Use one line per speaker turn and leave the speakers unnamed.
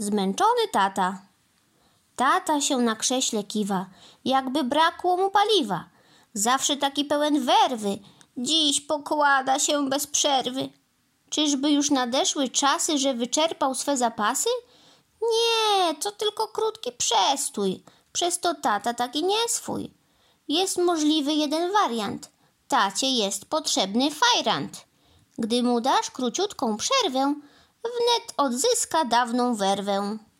Zmęczony tata. Tata się na krześle kiwa, jakby brakło mu paliwa. Zawsze taki pełen werwy, dziś pokłada się bez przerwy. Czyżby już nadeszły czasy, że wyczerpał swe zapasy? Nie, to tylko krótki przestój, przez to tata taki nieswój. Jest możliwy jeden wariant, tacie jest potrzebny fajrant. Gdy mu dasz króciutką przerwę, wnet odzyska dawną werwę.